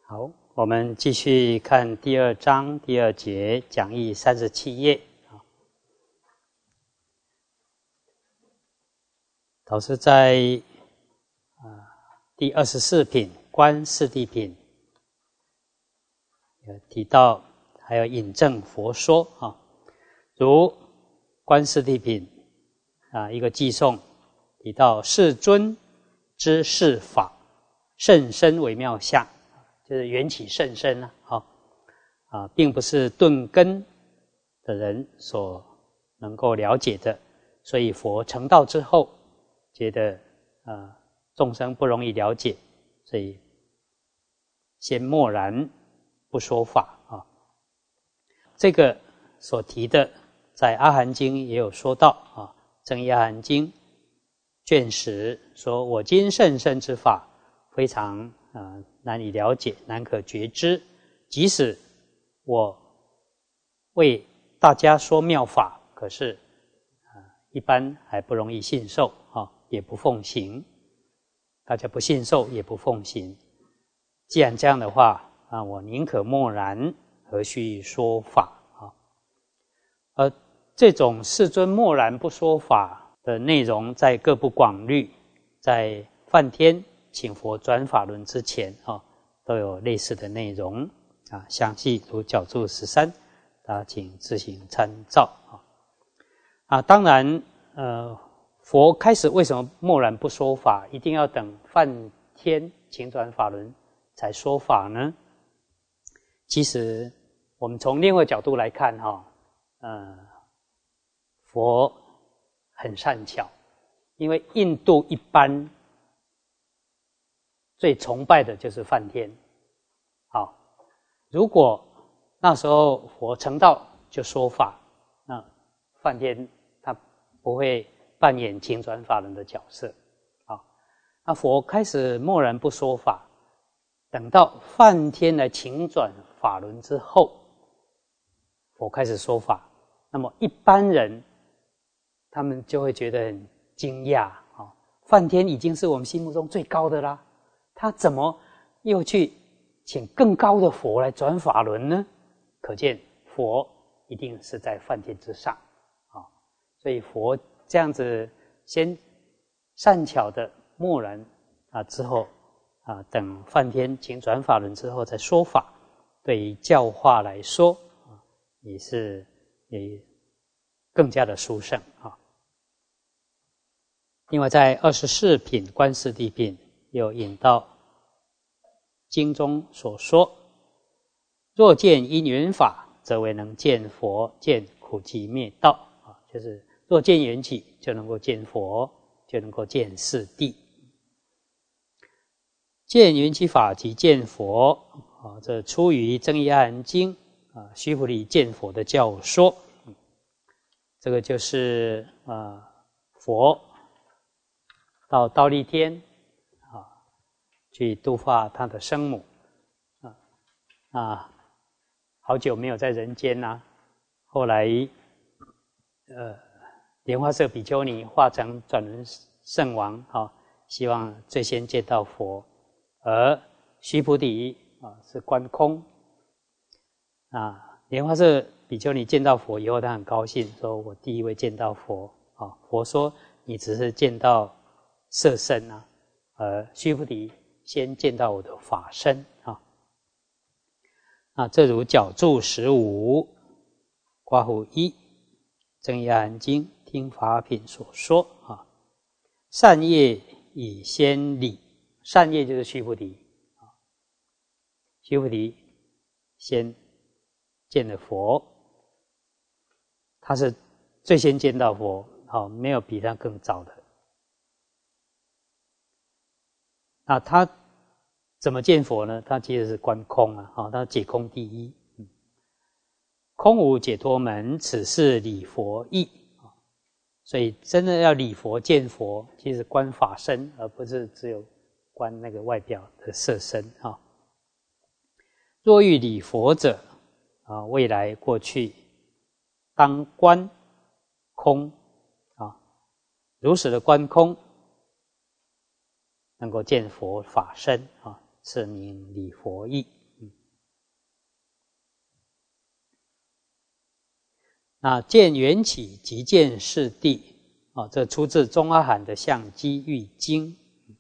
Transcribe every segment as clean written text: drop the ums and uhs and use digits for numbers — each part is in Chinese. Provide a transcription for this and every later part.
好，我们继续看第二章第二节讲义37页。导师在第24品观四谛品有提到，还有引证佛说如观四谛品一个偈颂提到世尊知世法甚深微妙相，就是缘起甚深并不是顿根的人所能够了解的，所以佛成道之后觉得众生不容易了解，所以先默然不说法这个所提的在阿含经也有说到正义阿含经卷10说，我今甚深之法非常难以了解，难可觉知，即使我为大家说妙法，可是一般还不容易信受也不奉行，大家不信受也不奉行。既然这样的话我宁可默然，何须说法而这种世尊默然不说法的内容，在各部广律，在梵天请佛转法轮之前都有类似的内容详细如角注13，大家请自行参照当然佛开始为什么默然不说法，一定要等梵天请转法轮才说法呢？其实我们从另外角度来看佛很善巧，因为印度一般最崇拜的就是梵天如果那时候佛成道就说法，那梵天他不会扮演请转法轮的角色那佛开始默然不说法，等到梵天来请转法轮之后，佛开始说法，那么一般人他们就会觉得很惊讶梵天已经是我们心目中最高的啦，他怎么又去请更高的佛来转法轮呢？可见佛一定是在梵天之上所以佛这样子先善巧的默然之后等梵天请转法轮之后再说法，对于教化来说也更加的殊胜另外在24品观四谛品有引到经中所说，若见因缘法，则为能见佛，见苦集灭道就是若见缘起就能够见佛，就能够见四谛。见缘起法即见佛这出于正义阿含经须菩提见佛的教说这个就是佛到忉利天去度化他的生母好久没有在人间后来莲花色比丘尼化成转轮圣王希望最先见到佛，而须菩提是观空莲花色比丘尼见到佛以后，他很高兴，说我第一位见到佛佛说你只是见到色身而须菩提先见到我的法身这如角注15括弧1正义阿含经听法品所说善业以先理，善业就是须菩提须菩提先见了佛，他是最先见到佛没有比他更早的他怎么见佛呢？他其实是观空他解空第一空无解脱门，此是理佛意所以真的要理佛见佛，其实观法身，而不是只有观那个外表的色身若欲理佛者未来过去当观空如实的观空，能够见佛法身是名理佛意那见缘起即见是谛，这出自中阿含的《相机喻经》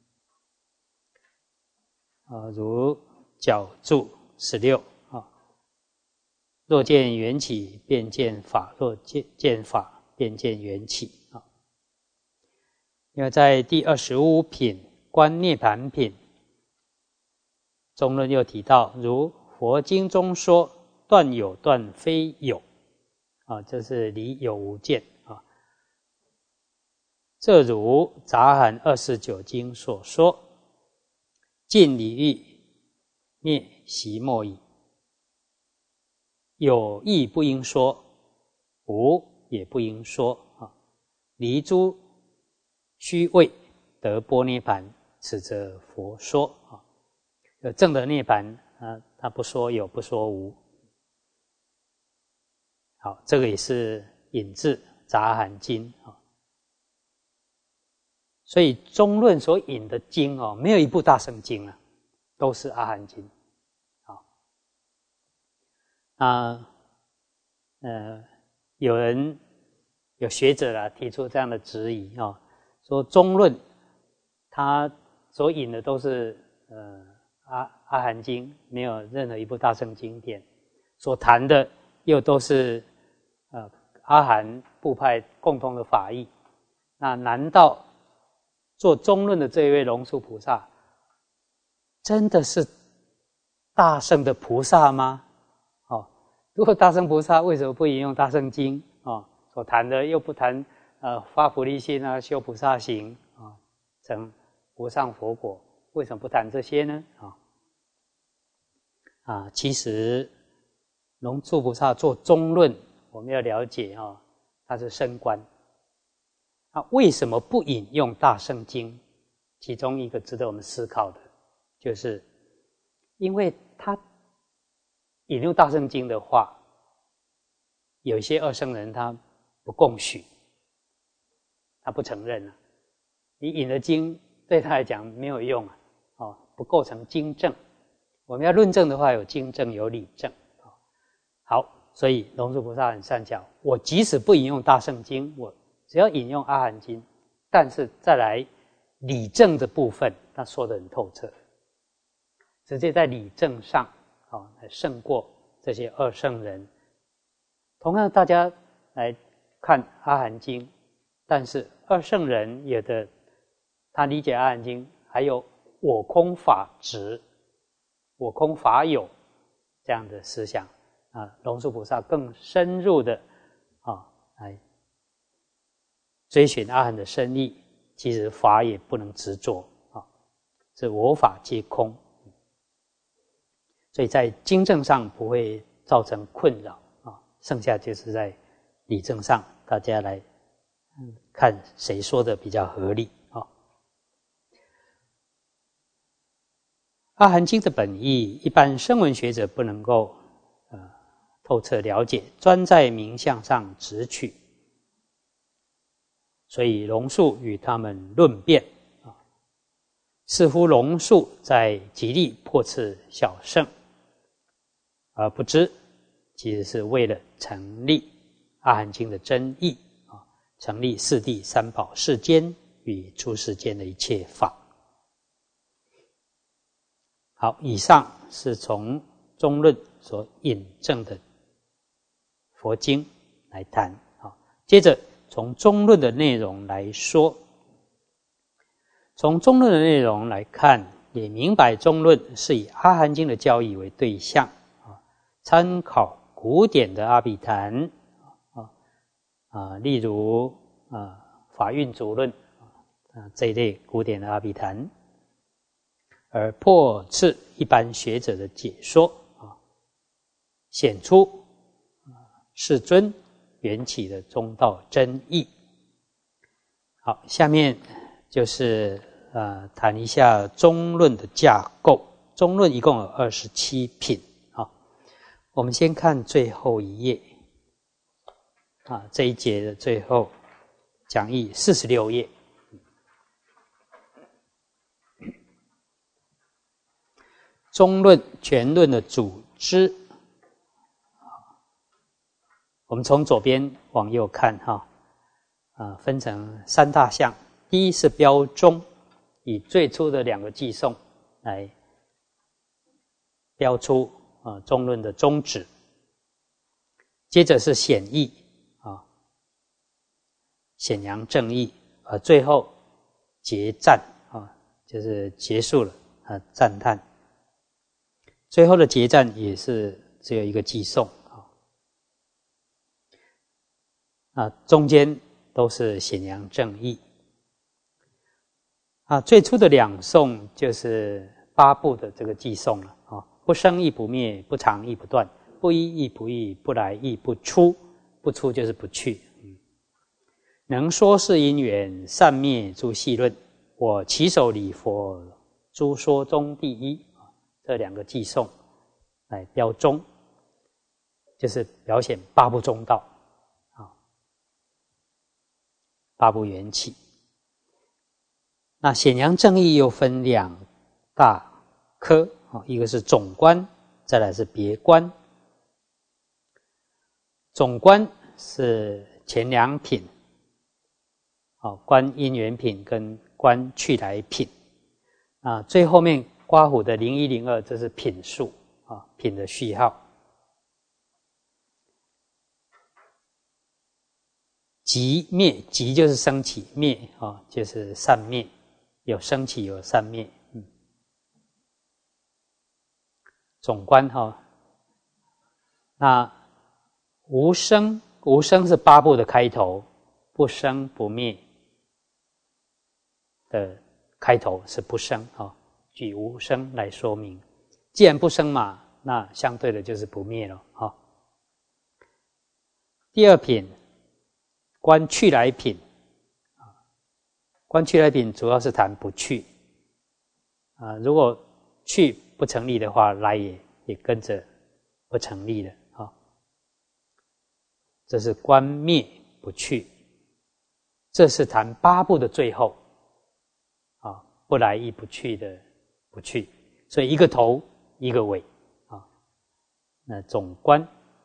如角注16若见缘起，便见法；若见法，便见缘起。因为在第25品观涅盘品中论又提到，如佛经中说，断有断非有，这是离有无见啊。这如杂含29经所说，尽理欲，灭习莫已。有亦不应说，无也不应说离诸虚位，得般涅盘，此则佛说正的涅盘他不说有，不说无。好，这个也是引自杂含经所以中论所引的经没有一部大乘经都是阿含经。有学者提出这样的质疑说中论他所引的都是阿含经，没有任何一部大乘经典，所谈的又都是阿含部派共同的法义。那难道做中论的这一位龙树菩萨真的是大乘的菩萨吗？如果大乘菩萨为什么不引用大乘经所谈的又不谈发菩提心修菩萨行成无上佛果，为什么不谈这些呢？其实龙树菩萨做中论，我们要了解他是升观。为什么不引用大乘经？其中一个值得我们思考的，就是因为他引用大乘经的话，有一些二乘人他不共许，他不承认你引的经对他来讲没有用不构成经证。我们要论证的话，有经证有理证好，所以龙树菩萨很善巧，我即使不引用大乘经，我只要引用阿含经，但是再来理证的部分他说得很透彻，直接在理证上胜过这些二乘人。同样大家来看阿含经，但是二乘人有的他理解阿含经还有我空法执、我空法有这样的思想龙树菩萨更深入的来追寻阿含的深意，其实法也不能执着这我法皆空，所以在经证上不会造成困扰剩下就是在理证上大家来看谁说的比较合理阿含经的本意，一般声闻学者不能够透彻了解，专在名相上直取，所以龙树与他们论辩似乎龙树在极力破斥小乘，而不知其实是为了成立阿含经的真义成立四谛三宝世间与出世间的一切法。好，以上是从中论所引证的佛经来谈接着从中论的内容来说，从中论的内容来看，也明白中论是以阿含经的教义为对象参考古典的阿毗昙例如法运足论这一类古典的阿毗昙，而破斥一般学者的解说显出世尊缘起的中道真义。好，下面就是谈一下中论的架构。中论一共有27品我们先看最后一页这一节的最后讲义46页。中论全论的主支我们从左边往右看哈，分成3大项。第一是标宗，以最初的2个偈颂来标出中论的宗旨。接着是显义显扬正义，最后结赞就是结束了赞叹。最后的结赞也是只有一个偈颂中间都是显扬正义最初的2颂就是8部的这个偈颂了不生亦不灭，不常亦不断，不依亦不异，不来亦不出，不出就是不去。能说是因缘，善灭诸细论，我起手礼佛，诸说中第一。这2个偈颂来标宗，就是表现8部中道8部缘起。那显扬正义又分2大科一个是总观，再来是别观。总观是前2品观因缘品跟观去来品最后面刮胡的01、02，这是品数品的序号。即灭，即就是升起，灭就是散灭，有升起有散灭。总观那无生，无生是8部的开头，不生不灭的开头是不生举无生来说明。既然不生嘛，那相对的就是不灭了第2品观去来品观去来品主要是谈不去如果去不成立的话，来也跟着不成立了这是观灭不去，这是谈8部的最后不来亦不去的不去，所以一个头一个尾那总观。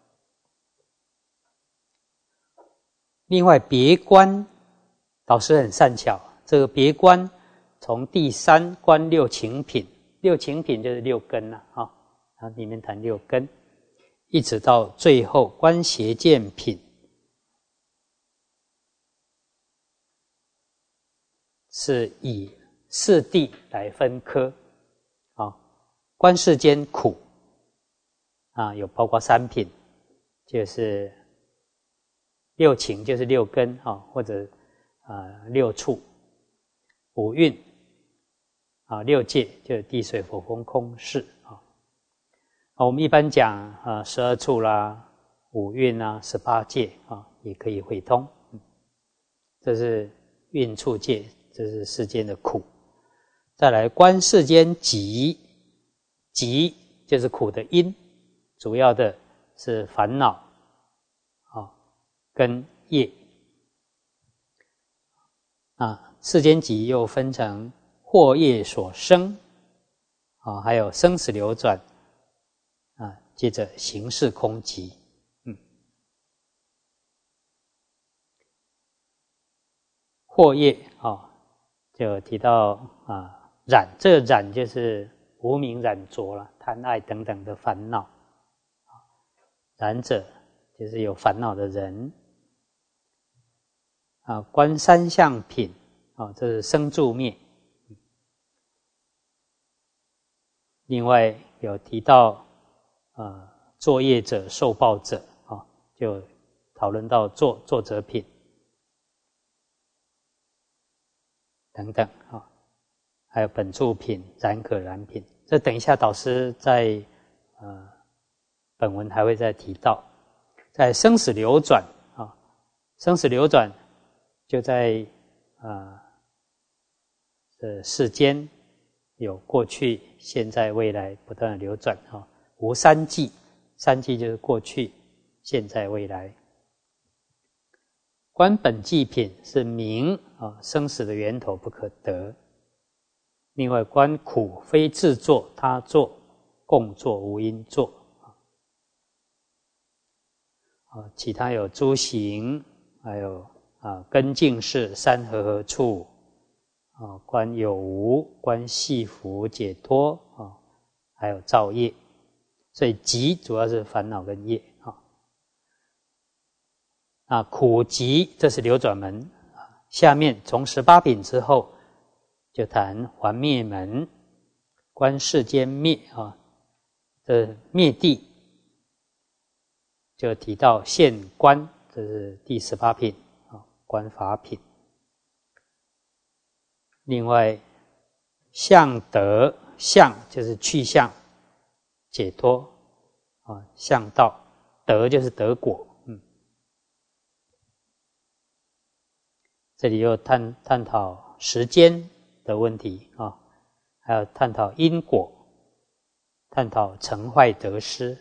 另外别观导师很善巧，这个别观从第3观6情品，6情品就是6根里面谈6根，一直到最后观邪见品，是以4谛来分科观世间苦有包括3品，就是6情就是6根或者6处，5蕴6界就是地水火风空识我们一般讲12处啦、5蕴18界也可以会通。这是蕴处界，这是世间的苦。再来观世间集，集就是苦的因，主要的是烦恼跟业世间集又分成惑业所生还有生死流转接着形式空集惑业就提到染，这个染就是无明染着了，贪爱等等的烦恼染者就是有烦恼的人观3相品这是生住灭。另外有提到作业者受报者就讨论到作者品等等还有本处品、然可然品，这等一下导师在本文还会再提到。在生死流转生死流转就在世间有过去、现在、未来不断的流转无3际，3际就是过去、现在、未来。观本际品是明生死的源头不可得。另外观苦非自作他作，共作无因作其他有诸行，还有根净事、三合合处，观有无、观系缚解脱，还有造业。所以集主要是烦恼跟业。苦集这是流转门。下面从18品之后就谈还灭门，观世间灭这灭地就提到现观，这是第18品观法品。另外向得，向就是去向解脱向道，得就是得果。这里又探讨时间的问题还有探讨因果，探讨成坏得失。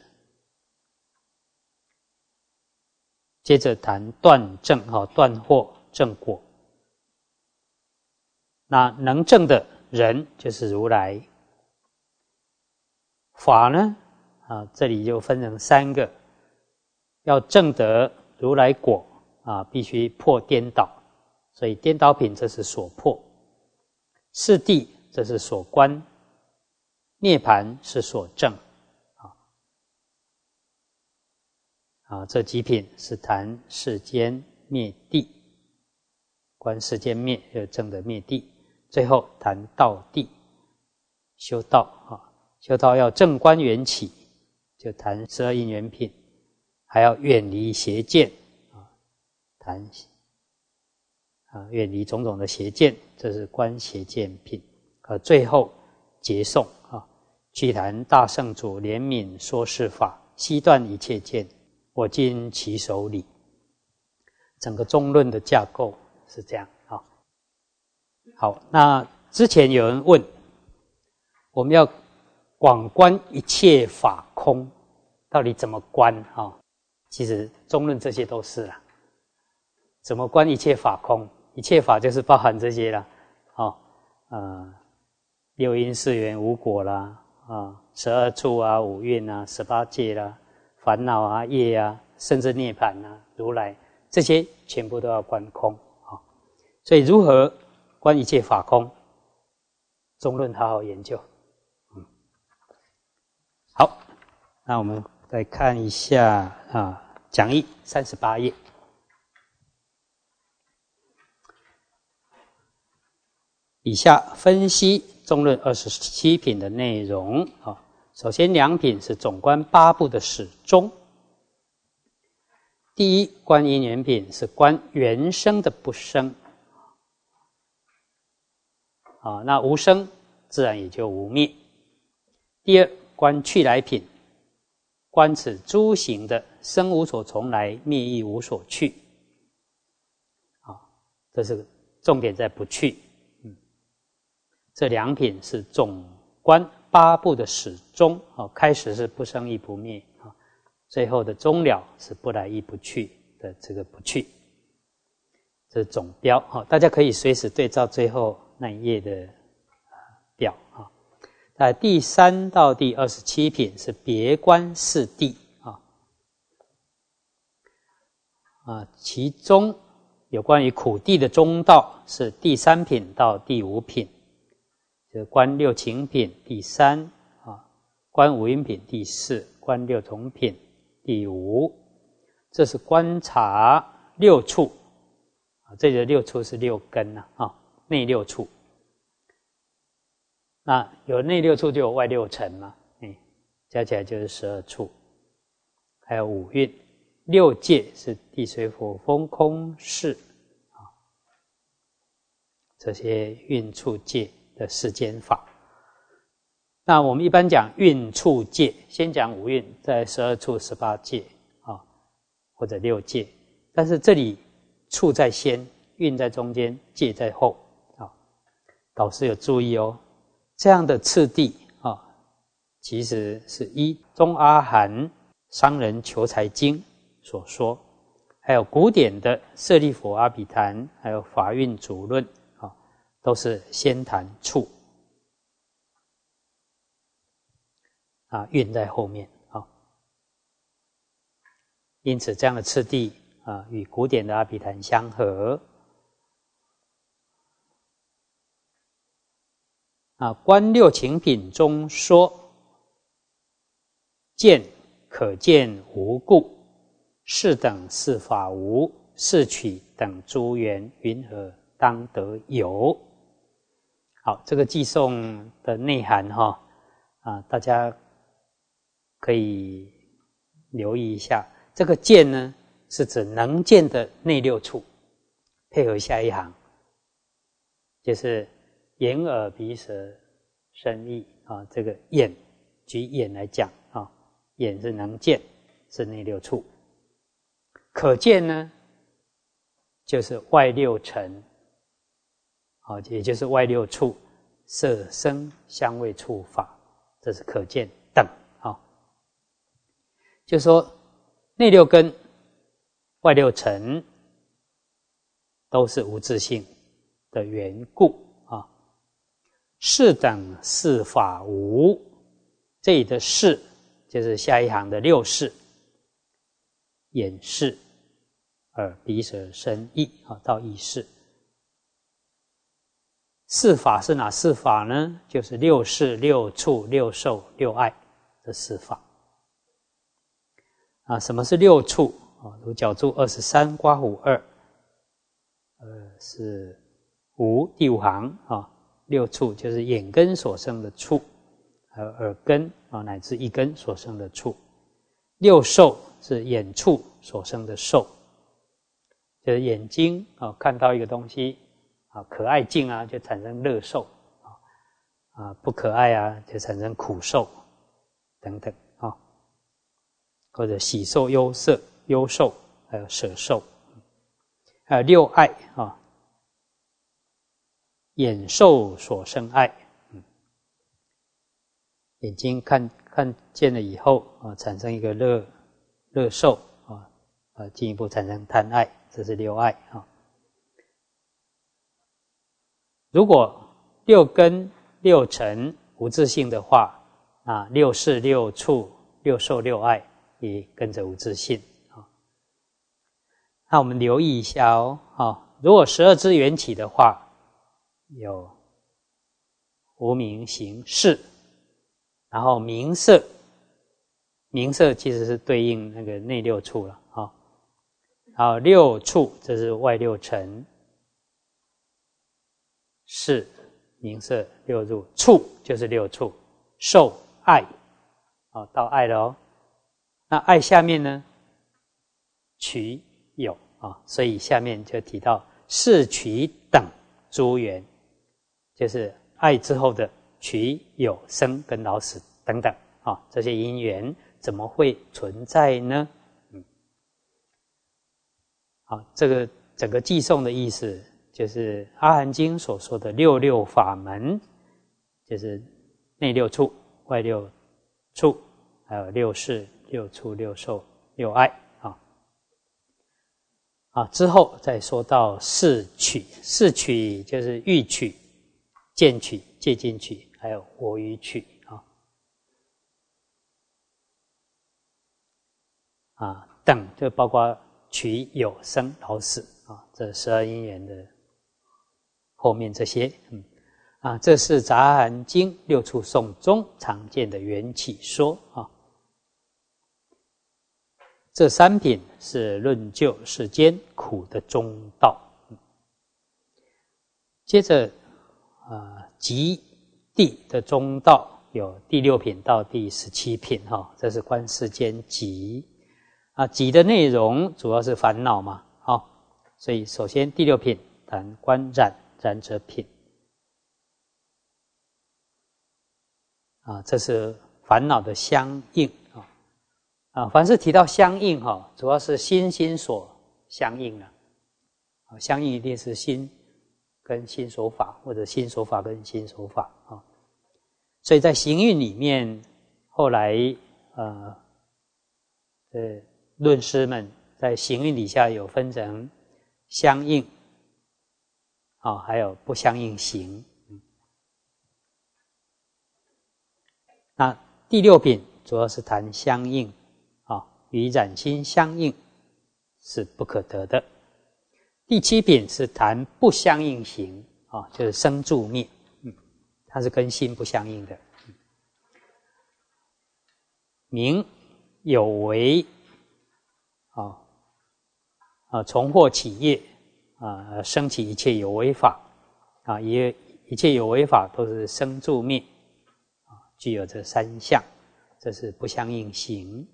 接着谈断证断惑正果。那能证的人就是如来。法呢这里就分成3个，要证得如来果必须破颠倒，所以颠倒品这是所破，四谛这是所观，涅槃是所证。这几品是谈世间灭地，观世间灭就证得灭地，最后谈道地，修道修道要正观缘起，就谈12因缘品，还要远离邪见谈远离种种的邪见，这是观邪见品。最后结颂去谈大圣主怜悯说是法，悉断一切见，我今其手里。整个中论的架构是这样。好，那之前有人问，我们要广观一切法空，到底怎么观其实中论这些都是啦。怎么观一切法空？一切法就是包含这些啦六因四缘无果啦12处五蕴18界啦，烦恼业甚至涅槃如来，这些全部都要观空所以如何观一切法空，中论好好研究。好，那我们再看一下讲义38页。以下分析中论27品的内容首先2品是总观8部的始终。第一观因缘品是观原生的不生那无生自然也就无灭。第二观去来品，观此诸行的生无所从来，灭亦无所去这是重点在不去。这2品是总观8部的始终开始是不生亦不灭最后的终了是不来亦不去的这个不去，这是总标大家可以随时对照最后那一页的表在第3到第27品是别观四谛其中有关于苦谛的中道是第3品到第5品，就是观六情品第3观五阴品第4，观六种品第5。这是观察6处这里的6处是6根内6处。那有内6处就有外6尘嘛加起来就是12处。还有五蕴6界是地水火风空识这些蕴处界的世间法。那我们一般讲蕴处界，先讲五蕴，在12处18界或者6界，但是这里处在先，蕴在中间，界在后导师有注意这样的次第其实是依中阿含商人求财经所说，还有古典的舍利弗阿毗昙，还有法蕴主论都是先谈处蕴在后面因此这样的次第与古典的阿毗昙相合。观六情品中说，见可见无故，是等是法无，是取等诸缘，云何当得有？好，这个偈颂的内涵大家可以留意一下。这个见呢，是指能见的内六处，配合下一行，就是眼耳鼻舌身意这个眼，举眼来讲眼是能见，是内六处。可见呢，就是外六尘，也就是外六处，色声香味触法，这是可见等就是说内六根、外六尘都是无自性的缘故是等是法无，这里的是就是下一行的六识，眼识、耳鼻舌身意到意识。四法是哪四法呢？就是六识、六处、六受、六爱这四法。什么是六处？如角注23刮胡2，是5第5行六处就是眼根所生的处，还有耳根乃至一根所生的处。六受是眼处所生的受，就是眼睛看到一个东西可爱境就产生乐受不可爱就产生苦受等等或者喜受、忧受，还有舍受，还有六爱眼受所生爱，眼睛看见了以后产生一个乐受进一步产生贪爱，这是六爱如果六根六尘无自性的话六识、六处、六受、六爱也跟着无自性那我们留意一下如果12支缘起的话，有无明行识，然后名色其实是对应那个内六处了然后六处这是外六尘，识名色六入，处就是六处，受爱到爱了那爱下面呢取有所以下面就提到是取等诸缘，就是爱之后的取有生跟老死等等这些因缘怎么会存在呢？这个整个偈颂的意思就是阿含经所说的六法门，就是内六处、外六处，还有六识、六处、六受、六爱之后再说到四取，四取就是欲取、见取、戒禁取，还有我语取等就包括取有生老死这12因缘的后面这些这是杂含经六处颂中常见的缘起说这三品是论究世间苦的中道。接着极地的中道有第6品到第17品这是观世间极极的内容主要是烦恼嘛所以首先第6品谈观染者品这是烦恼的相应凡是提到相应主要是心所相应了相应一定是心跟心所法，或者心所法跟心所法所以在行运里面后来论师们在行运底下有分成相应还有不相应行那第6品主要是谈相应与染心相应，是不可得的。第七品是谈不相应行啊，就是生住灭，它是跟心不相应的。名有为重获企业生起一切有为法一切有为法都是生住灭具有这三相，这是不相应行。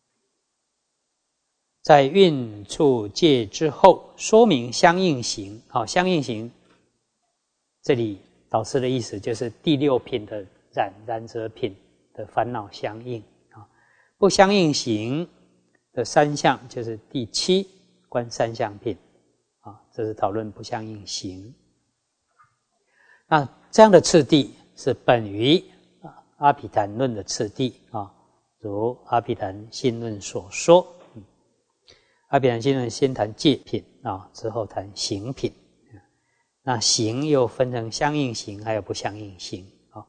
在运处界之后，说明相应行相应行，这里导师的意思就是第六品的染者品的烦恼相应不相应行的三相就是第七观三相品这是讨论不相应行。那这样的次第是本于阿毗昙论的次第如阿毗昙心论所说。阿毗昙心论先谈戒品之后谈行品。那行又分成相应行还有不相应行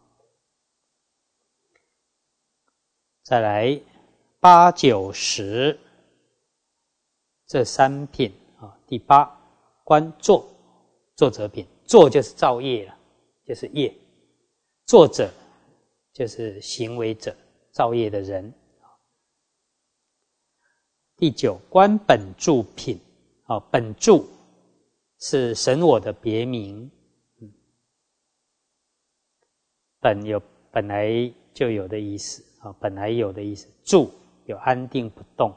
再来8、9、10这三品第8观作者品，作就是造业了，就是业，作者就是行为者，造业的人。第9观本住品本住是神我的别名，本有本来就有的意思本来有的意思，住有安定不动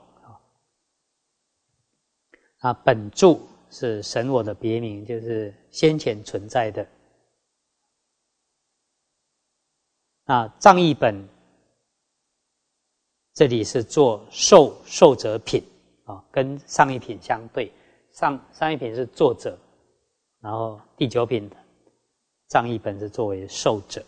本住是神我的别名，就是先前存在的。藏译本这里是做受者品跟上一品相对，上一品是作者，然后第9品的藏译本是作为受者。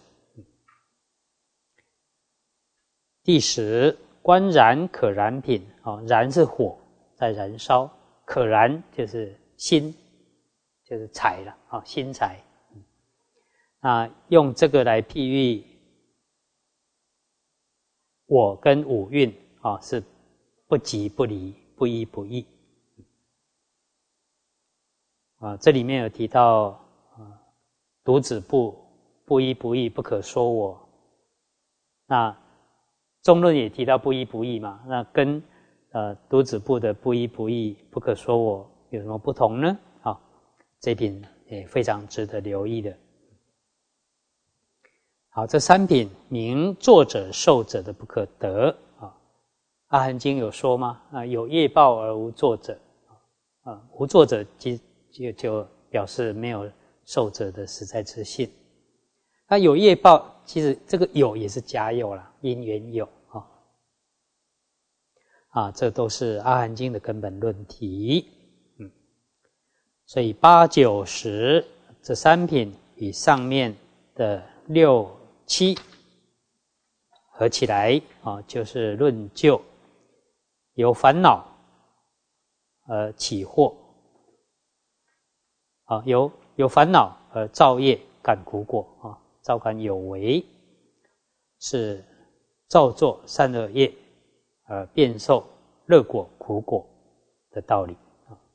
第10观燃可燃品燃是火在燃烧，可燃就是心，就是财了心财用这个来譬喻我跟五蕴是不即不离，不依不异这里面有提到独子不依不异，不可说我。那中论也提到不依不异嘛，那跟独子部的不依不异，不可说我有什么不同呢？这品也非常值得留意的。好，这三品名作者受者的不可得阿含经有说吗？有业报而无作者无作者就表示没有受者的实在之性。那有业报，其实这个有也是假有啦，因缘有这都是阿含经的根本论题。所以8、9、10这三品与上面的6、7合起来就是论就由烦恼而起惑由烦恼而造业感苦果造感有为，是造作善恶业而变受乐果苦果的道理。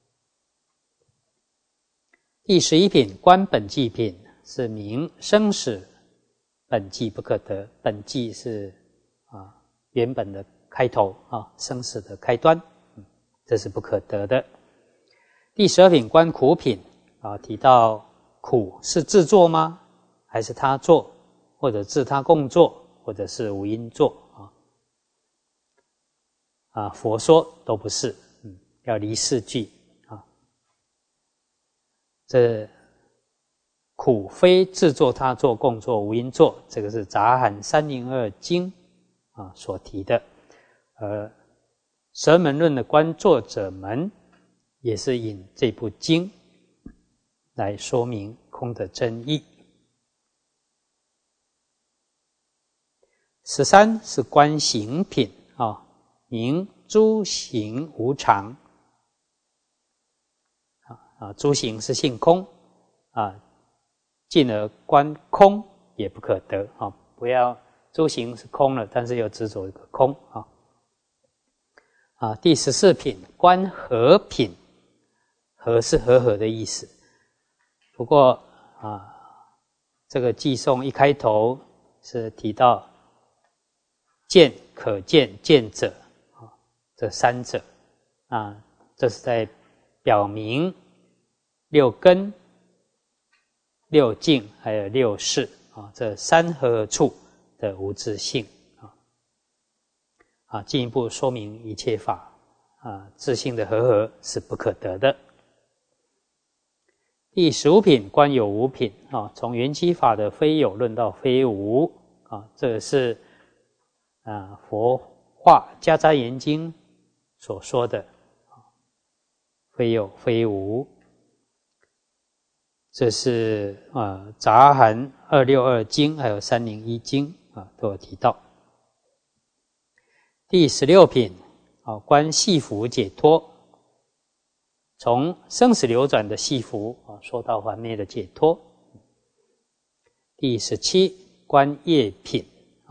第11品观本纪品是名生死本纪不可得，本纪是原本的开头生死的开端，这是不可得的。第12品观苦品提到苦是自作吗？还是他作，或者自他共作，或者是无因作佛说都不是要离四句这苦非自作他作共作无因作，这个是杂含302经所提的。而蛇门论的观作者门也是引这部经来说明空的真义。13是观行品名诸行无常诸行是性空进而观空也不可得不要诸行是空了，但是又执着一个空第14品观和品，和是和合的意思。不过这个偈颂一开头是提到见、可见、见者这三者这是在表明六根、六境还有六识这三合处的无自性进一步说明一切法自性的和合是不可得的。第15品观有无品从缘起法的非有论到非无这是佛化迦旃延经所说的非有非无，这是杂含262经还有301经都有提到。第16品观系缚解脱，从生死流转的系缚说到还灭的解脱。第17观业品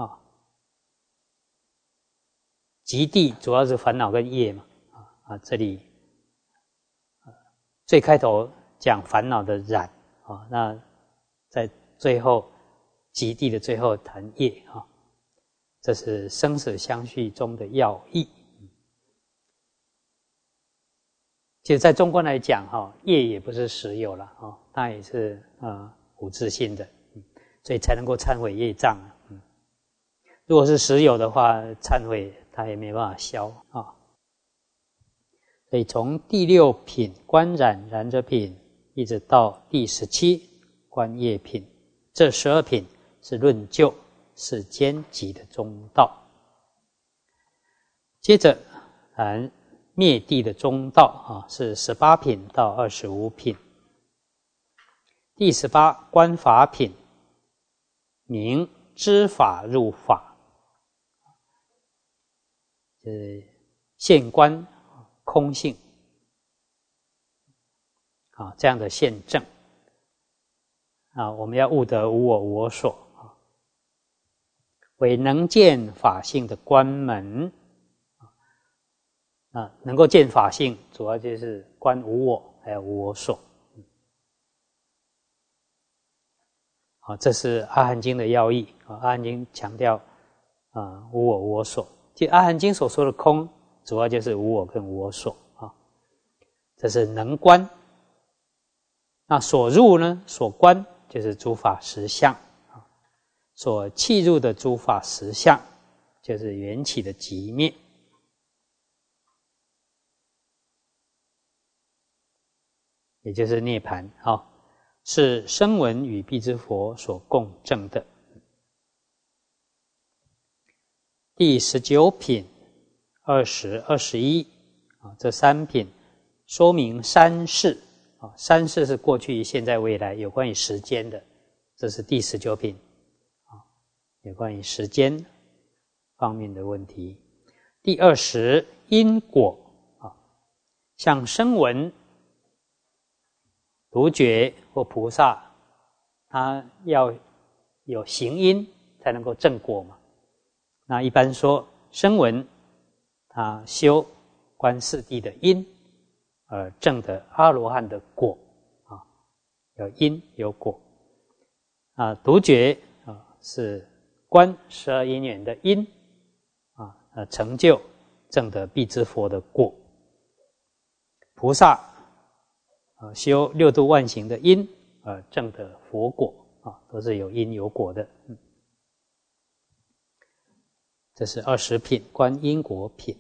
极地主要是烦恼跟业嘛这里最开头讲烦恼的染那在最后极地的最后谈业这是生死相续中的要义。其实在中观来讲业也不是实有了它也是无自性的所以才能够忏悔业障如果是实有的话，忏悔它也没办法消所以从第6品观染染者品一直到第17观业品，这12品是论就世间集的中道。接着谈灭地的中道是18品到25品。第18观法品，明知法入法，就是现观空性这样的现证我们要悟得无我无我所为能见法性的关门能够见法性主要就是观无我还有无我所这是阿含经的要义阿含经强调无我无我所，即阿含经所说的空主要就是无我跟无我所这是能观。那所入呢，所观就是诸法实相所契入的诸法实相就是缘起的寂灭也就是涅槃是声闻与辟支佛所共证的。第19品20、21这3品说明三世三世是过去、现在、未来有关于时间的，这是第19品有关于时间方面的问题。第20因果像声闻、独觉或菩萨，他要有行因才能够证果嘛。那一般说声闻他修观四谛的因而证得阿罗汉的果有因有果独觉是观12因缘的因成就证得辟支佛的果。菩萨修六度万行的因而证得佛果都是有因有果的这是20品观因果品。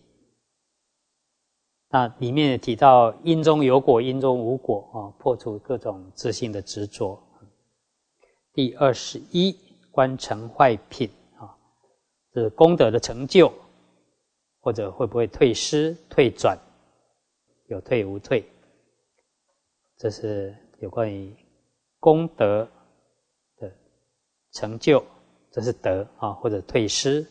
那里面也提到因中有果因中无果破除各种自性的执着。第21观成坏品是功德的成就或者会不会退失退转有退无退，这是有关于功德的成就，这是得或者退失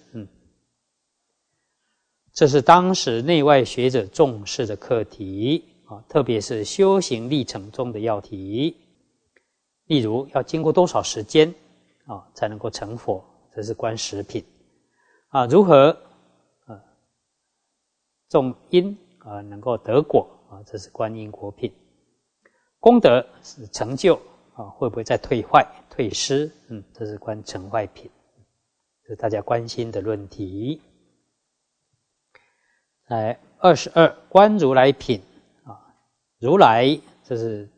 这是当时内外学者重视的课题特别是修行历程中的要题。例如要经过多少时间才能够成佛，这是观10品如何种因能够得果这是观因果品。功德是成就会不会再退坏退失，这是观成坏品，这是大家关心的论题。22观如来品如来这是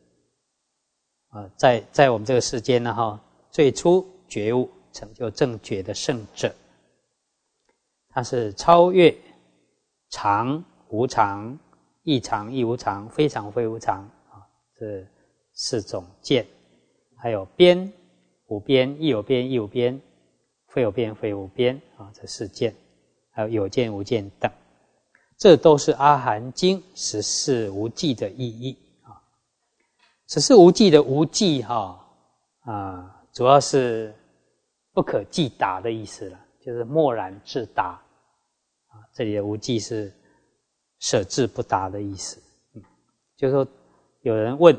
在我们这个世间呢最初觉悟成就正觉的圣者，他是超越常无常、异常异无常、非常非无常这4种见，还有边无边、亦有边亦无边、非有边非无边这4见，还有有见无见等，这都是阿含经十四无记的意义十四无记的无记主要是不可计达的意思了，就是默然自达这里的无记是舍置不达的意思。就是说有人问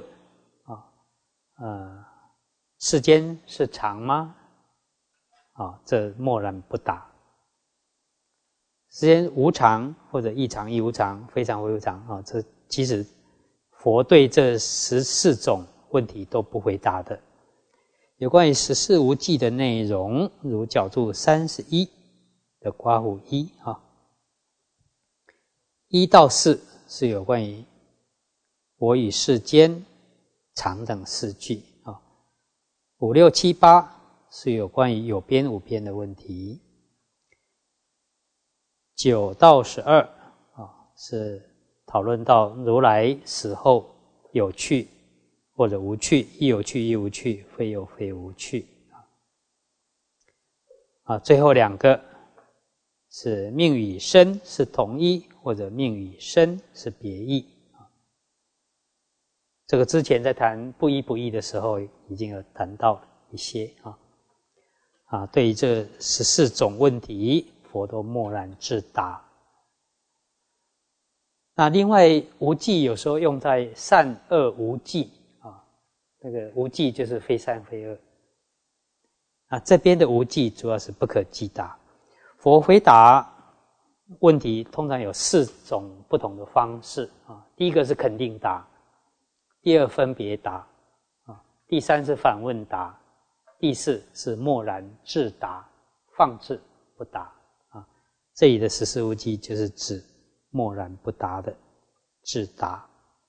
世间是常吗？这默然不答。世间无常或者异常异无常、非常非无常这其实佛对这14种问题都不回答的。有关于十四无记的内容，如角注31的括弧11到4是有关于我与世间常等4句5、6、7、8是有关于有边无边的问题，9到12是讨论到如来死后有趣或者无趣，亦有趣亦无趣，非有非无趣最后2个是命与身是同一，或者命与身是别异这个之前在谈不依不异的时候已经有谈到一些对于这14种问题佛都默然自答。那另外无记有时候用在善恶无记那个无记就是非善非恶这边的无记主要是不可计达。佛回答问题通常有4种不同的方式第一个是肯定答，第2分别答第3是反问答，第4是默然自答，放置不答这里的十四无记就是指默然不答的自答。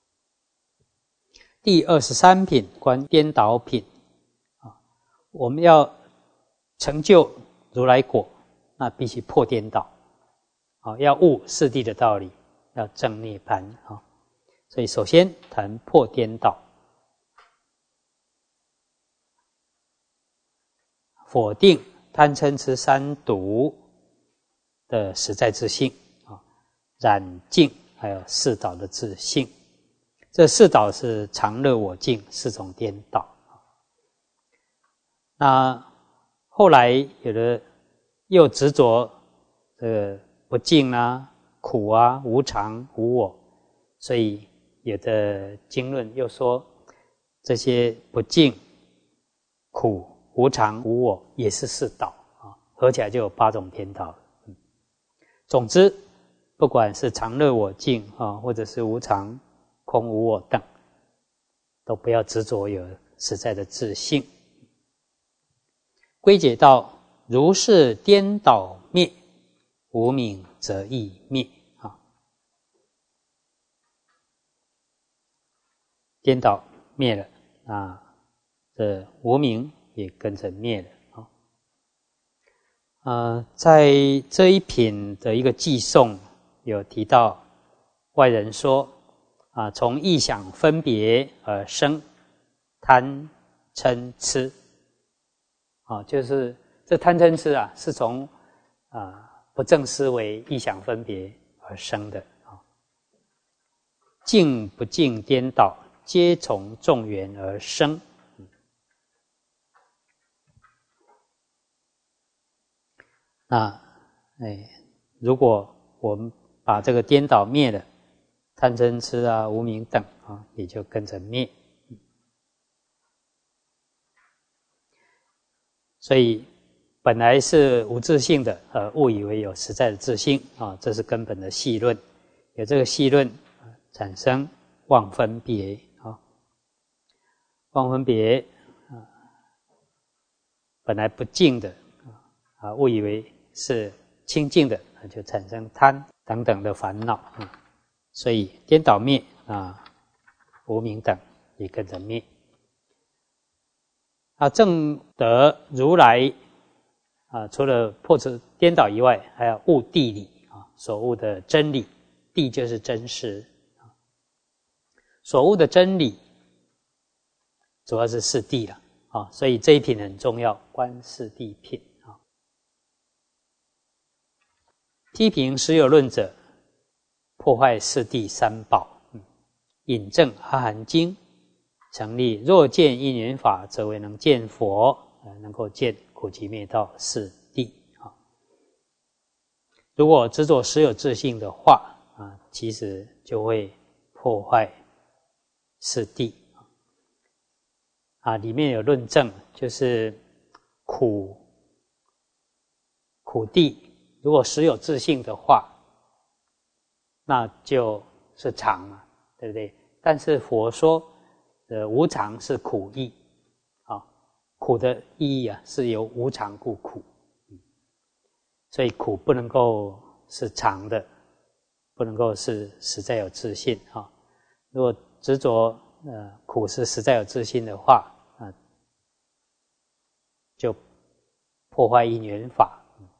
第23品观颠倒品我们要成就如来果，那必须破颠倒要悟四谛的道理，要证涅槃所以首先谈破颠倒，否定贪嗔痴3毒的实在自性染净还有4倒的自性。这4倒是常乐我净4种颠倒。那后来有的又执着不净苦无常无我，所以有的经论又说这些不净苦无常无我也是4倒合起来就有8种颠倒总之不管是常乐我净或者是无常空无我等，都不要执着有实在的自性。归结到如是颠倒灭，无明则亦灭颠倒灭了这无明也跟着灭了在这一品的一个偈颂有提到外人说从意想分别而生贪嗔痴就是这贪嗔痴是从不正思维意想分别而生的净不净颠倒皆从众缘而生如果我们把这个颠倒灭了，贪嗔痴无明等也就跟着灭。所以本来是无自性的误以为有实在的自性这是根本的细论。 有这个细论，产生妄分别啊，妄分别本来不净的误以为是清净的，就产生贪等等的烦恼所以颠倒灭无明等也跟着灭。证得如来除了破除颠倒以外，还要悟谛理所悟的真理，谛就是真实所悟的真理，主要是四谛了所以这一品很重要，观四谛品批评实有论者，破坏四谛三宝，引证阿含经，成立若见因缘法，则为能见佛，能够见苦集灭道四谛如果执着实有自性的话其实就会破坏四谛里面有论证，就是苦谛如果实有自性的话，那就是常嘛，对不对？但是佛说无常是苦义苦的意义是由无常故苦所以苦不能够是常的，不能够是实在有自性如果执着苦是实在有自性的话就破坏因缘法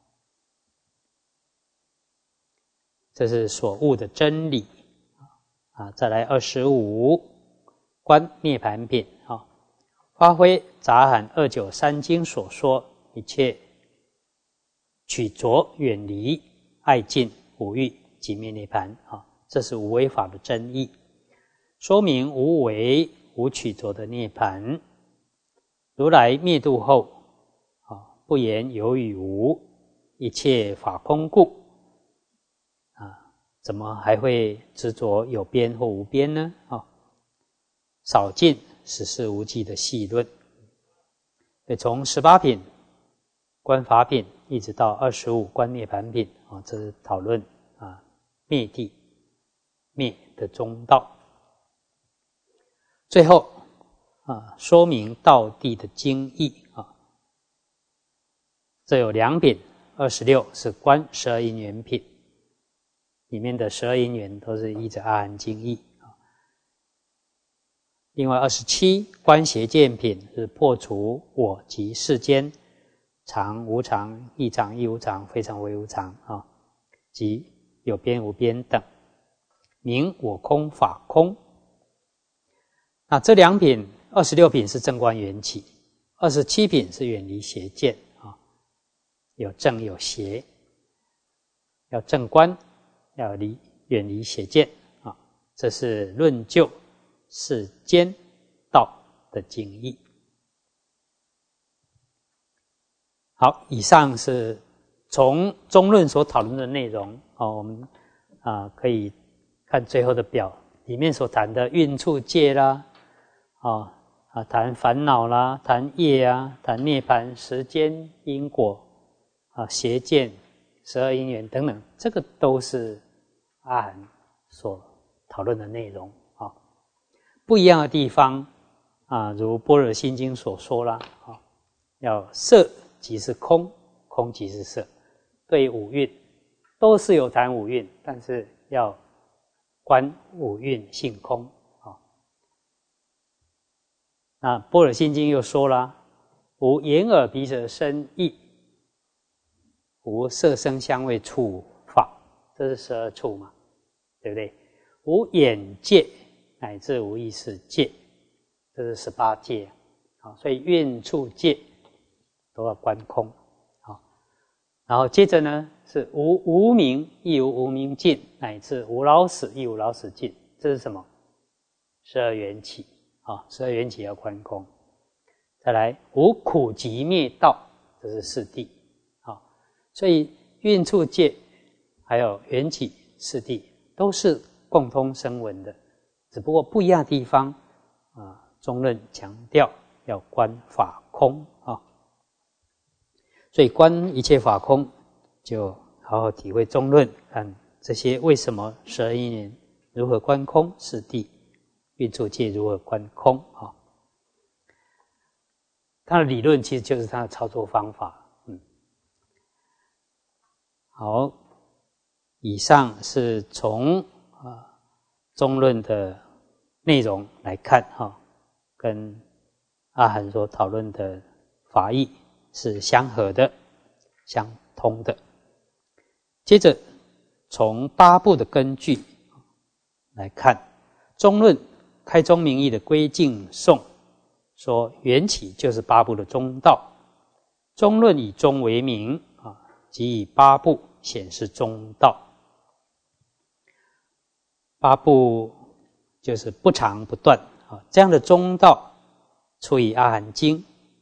这是所悟的真理再来25观涅槃品发挥杂含293经所说，一切取着远离爱尽五欲即灭涅槃这是无为法的真义，说明无为无取着的涅槃。如来灭度后不言有与无，一切法空故怎么还会执着有边或无边呢少尽实是无记的细论。从18品观法品一直到25观涅槃品这是讨论灭谛灭的中道。最后说明道谛的经义这有2品，26是观12因缘品，里面的12因缘都是依着阿含经义另外27观邪见品是破除我及世间常无常、亦常亦无常、非常非无常及有边无边等，明我空法空。那这2品26品是正观缘起，27品是远离邪见有正有邪，要正观，要远离邪见这是论就世间道的经义。好，以上是从中论所讨论的内容我们可以看最后的表，里面所谈的运处界啦谈烦恼啦，谈业谈涅槃、时间、因果邪见、12因缘等等，这个都是阿含所讨论的内容不一样的地方如般若心经所说啦要色即是空，空即是色，对五蕴都是有谈五蕴，但是要观五蕴性空那般若心经又说啦，无眼耳鼻舌身意，无色声香味触法，这是12处嘛，对不对？无眼界乃至无意识界，这是18界所以蕴处界都要观空然后接着呢是无无明亦无无明尽，乃至无老死亦无老死尽，这是什么？12缘起12缘起要观空。再来无苦集灭道，这是四谛所以蕴处界还有缘起四谛都是共通声闻的，只不过不一样的地方中论强调要观法空所以观一切法空，就好好体会中论，看这些为什么12因缘如何观空，四谛运作界如何观空啊？它的理论其实就是它的操作方法。好，以上是从中论的内容来看跟阿含所讨论的法义是相合的、相通的。接着从八部的根据来看，中论开宗明义的归敬颂说，缘起就是八部的中道。中论以中为名即以八部显示中道。八部就是不长不断这样的中道出于阿含经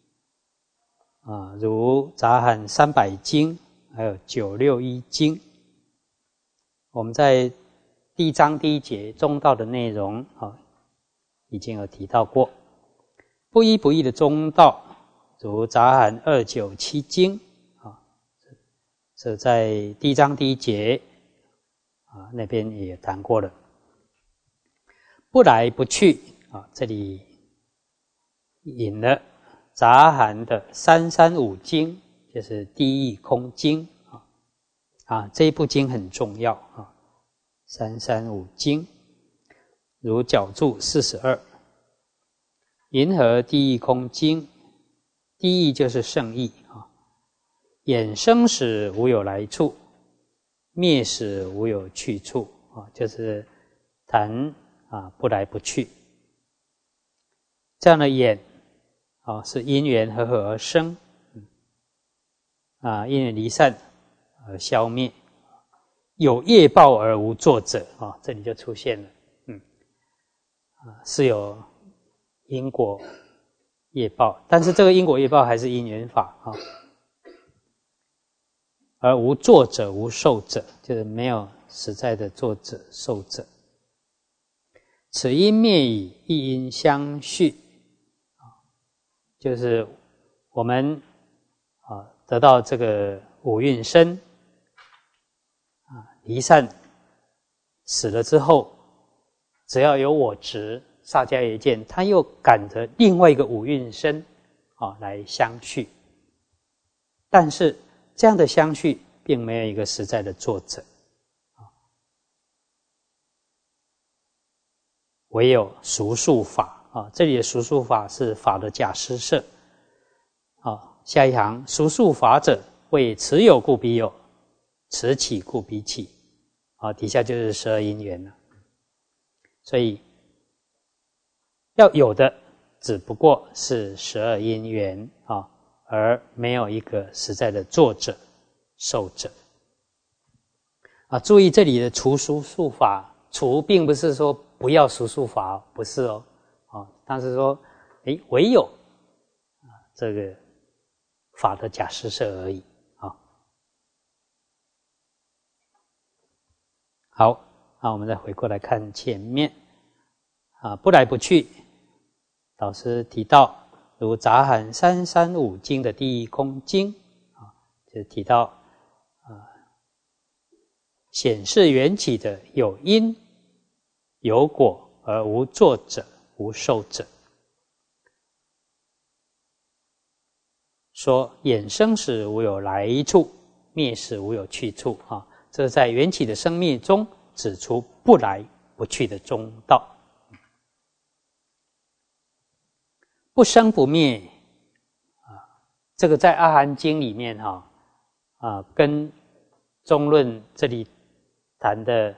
如杂含300经，还有961经。我们在第一章第一节中道的内容已经有提到过。不依不异的中道，如杂含297经这在第一章第一节那边也谈过了。不来不去这里引了杂含的335经，就是地义空经这一部经很重要335经，如角注42，银河地义空经，地义就是圣义衍生时无有来处，灭时无有去处就是谈不来不去。这样的眼是因缘和合而生因缘离散而消灭，有业报而无作者这里就出现了是有因果业报，但是这个因果业报还是因缘法而无作者无受者，就是没有实在的作者受者。此因灭以一因相续就是我们得到这个五蕴身离散死了之后，只要有我执萨迦耶见，它又赶着另外一个五蕴身来相续，但是这样的相续并没有一个实在的作者唯有熟数法这里的熟数法是法的假施设下一行，熟数法者为此有故彼有，此起故彼起底下就是12因缘了。所以要有的只不过是12因缘而没有一个实在的作者受者注意这里的除熟数法，除并不是说不要熟数法不是但是说唯有这个法的假施设而已好，我们再回过来看前面不来不去，老师提到如杂含335经的第一空经就提到显示缘起的有因有果而无作者无受者，说衍生时无有来处，灭时无有去处这是在缘起的生灭中指出不来不去的中道。不生不灭这个在阿含经里面跟中论这里谈的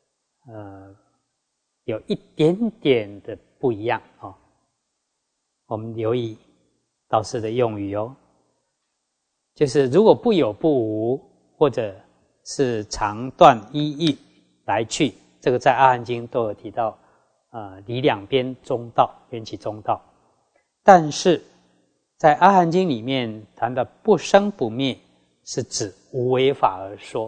有一点点的不一样我们留意导师的用语就是如果不有不无，或者是长短依义来去，这个在阿含经都有提到离两边中道，缘起中道。但是在阿含经里面谈的不生不灭，是指无为法而说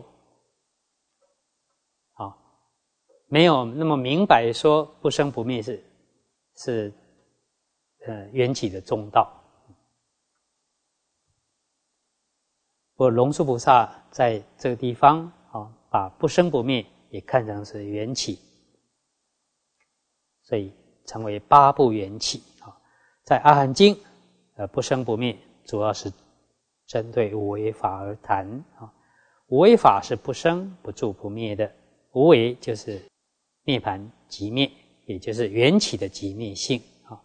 没有那么明白说不生不灭是缘起的中道。不过龙树菩萨在这个地方把不生不灭也看成是缘起，所以成为八部缘起啊。在阿含经，不生不灭主要是针对无为法而谈啊。无为法是不生不住不灭的，无为就是涅槃寂灭，也就是缘起的寂灭性啊。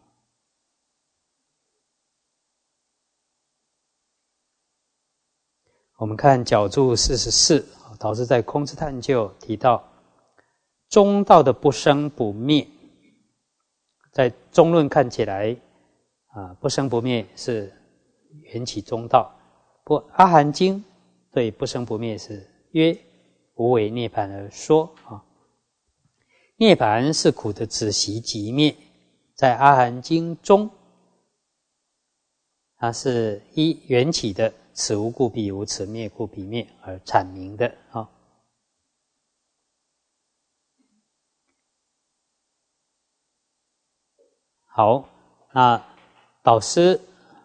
我们看角注44，导师在空智探究提到中道的不生不灭，在中论看起来不生不灭是缘起中道，不过阿含经对不生不灭是约无为涅槃而说啊。涅槃是苦的止息寂灭，在阿含经中，它是依缘起的此无故彼无，此灭故彼灭而阐明的啊。好，那导师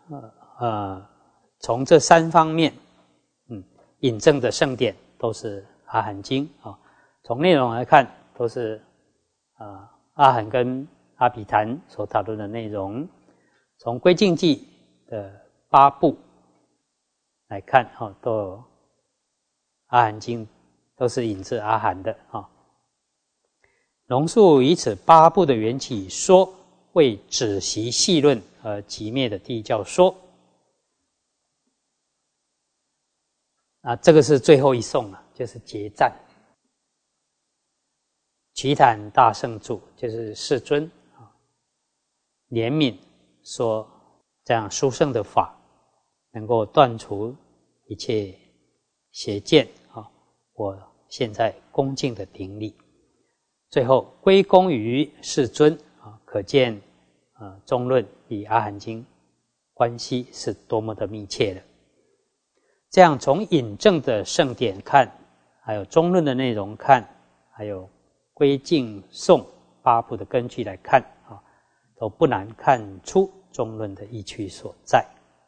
从这三方面引证的圣典都是阿含经啊。从内容来看，都是阿含跟阿毗昙所讨论的内容。从归敬记的8部来看，都有阿含经都是引自阿含的啊。龙树以此8部的缘起说，为止息细论而寂灭的第一教说。这个是最后一颂了，就是结赞。瞿昙大圣主就是世尊怜悯说，这样殊胜的法能够断除一切邪见我现在恭敬的顶礼。最后归功于世尊可见中论与阿含经关系是多么的密切的。这样从引证的圣典看，还有中论的内容看，还有归敬颂8部的根据来看都不难看出中论的意趣所在。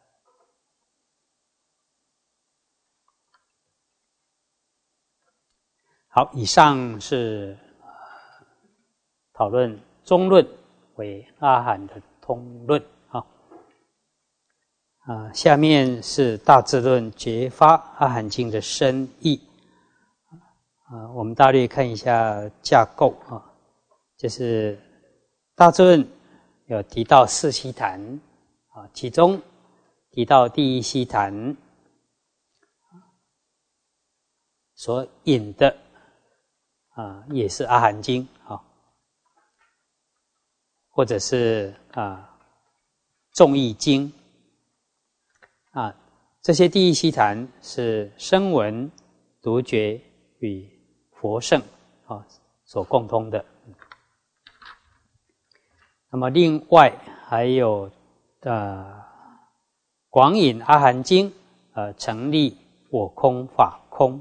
好，以上是讨论中论为阿含的通论下面是大智论觉发阿含经的深义我们大略看一下架构就是大智论有提到4悉檀其中提到第一悉檀所引的也是阿含经或者是众义经这些第一悉檀是声闻、独觉与佛圣所共通的。那么另外还有广引阿含经成立我空法空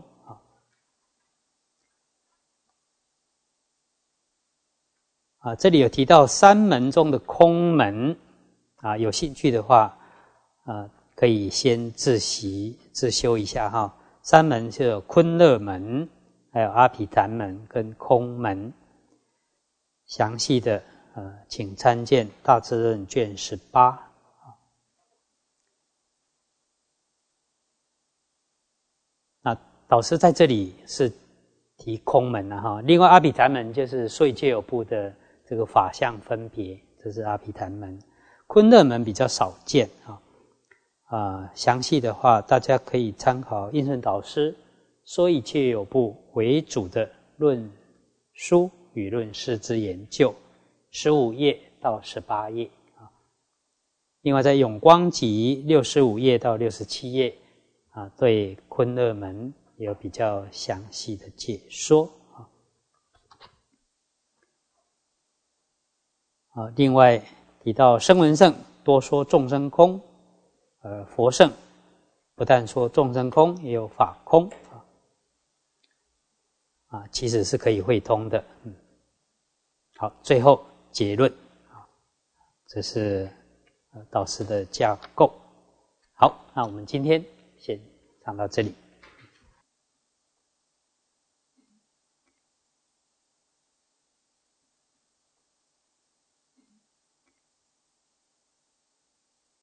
这里有提到3门中的空门有兴趣的话可以先自习自修一下3门就有昆勒门，还有阿毗昙门跟空门。详细的请参见大智论卷18。那导师在这里是提空门另外阿毗昙门就是所以皆有部的这个法相分别，这是阿毗昙门。昆勒门比较少见详细的话大家可以参考印顺导师说一切有部为主的论书与论释之研究15页到18页另外在永光集65页到67页对昆勒门有比较详细的解说另外提到声闻圣多说众生空佛圣不但说众生空，也有法空其实是可以汇通的。好，最后结论这是导师的架构。好，那我们今天先讲到这里。